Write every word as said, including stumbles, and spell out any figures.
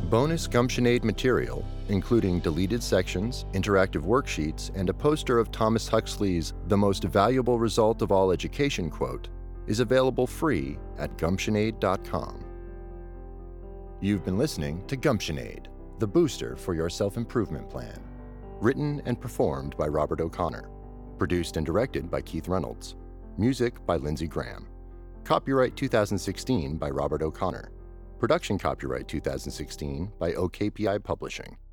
Bonus Gumptionade material, including deleted sections, interactive worksheets, and a poster of Thomas Huxley's "The Most Valuable Result of All Education" quote, is available free at gumptionade dot com. You've been listening to Gumptionade, the booster for your self-improvement plan. Written and performed by Robert O'Connor. Produced and directed by Keith Reynolds. Music by Lindsey Graham. Copyright two thousand sixteen by Robert O'Connor. Production copyright two thousand sixteen by O K P I Publishing.